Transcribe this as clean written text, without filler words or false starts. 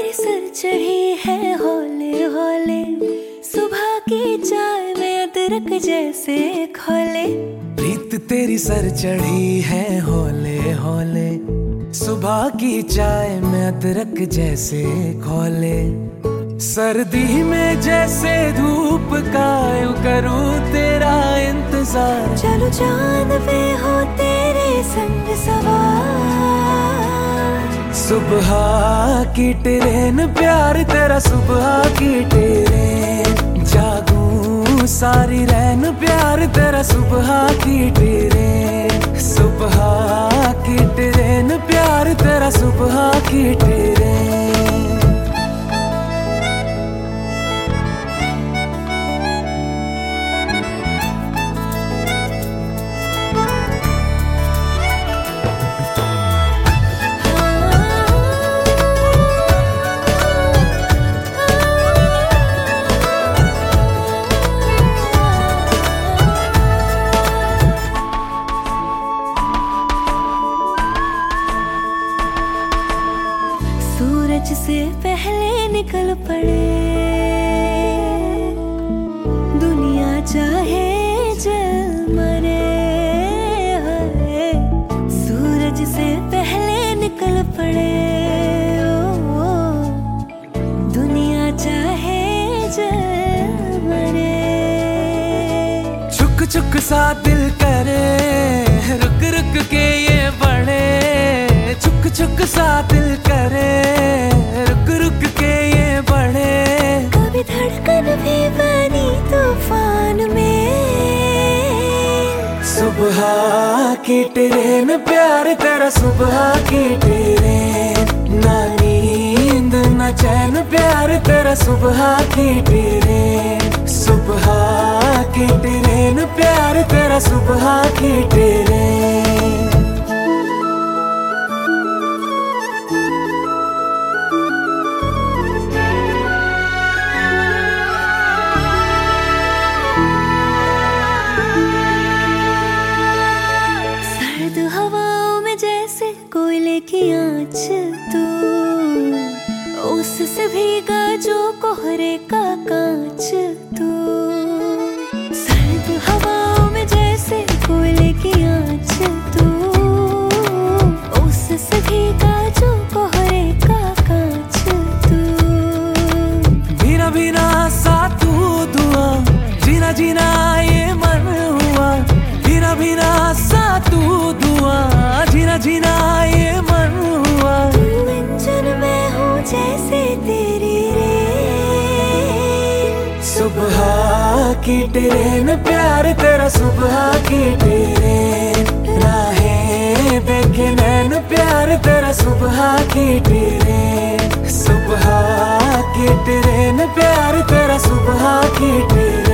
तेरी सर चढ़ी है हौले हौले, सुबह की चाय में अदरक जैसे खोले। प्रीत तेरी सर चढ़ी है हौले हौले, सुबह की चाय में अदरक जैसे खोले। सर्दी में जैसे धूप का यूं करूं तेरा इंतजार, चलो चांद पे हो तेरे संग सवार। सुबह की ट्रेन प्यार तेरा, सुबह की ट्रेन जागूं सारी रैन प्यार तेरा, सुबह की ट्रेन। सुबह की ट्रेन प्यार तेरा, सुबह की ट्रेन। सूरज से पहले निकल पड़े, दुनिया चाहे जल मरे। सूरज से पहले निकल पड़े, ओ, दुनिया चाहे जल मरे। चुक चुक सा दिल करे, रुक रुक के ये बढ़े। चुक चुक सा दिल करे, रुक रुक के ये बढ़े। कभी धड़कन भी बनी तूफान में। सुबह की ट्रेन प्यार तेरा, सुबह की ट्रेन। ना नींद ना चैन प्यार तेरा, सुबह की ट्रेन। सुबह की ट्रेन प्यार तेरा, सुबह की ट्रेन। हवाओं में जैसे कोयले की आँच तू, उससे भीगा जो कोहरे का कांच तू। सर्द हवाओं में जैसे कोयले की आँच तू, उससे भीगा जो कोहरे का कांच तू। भीना भीना सा तू दुआ, जीना जीना ये मन हुआ। भीना भीना सा तू दुआ, जीना जीना ये मन हुआ। तू इंजन में हो जैसे तेरी रेल। सुबह की ट्रेन प्यार तेरा, सुबह की ट्रेन। राहें देखे नैन प्यार तेरा, सुबह की ट्रेन। सुबह की ट्रेन प्यार तेरा, सुबह की ट्रेन।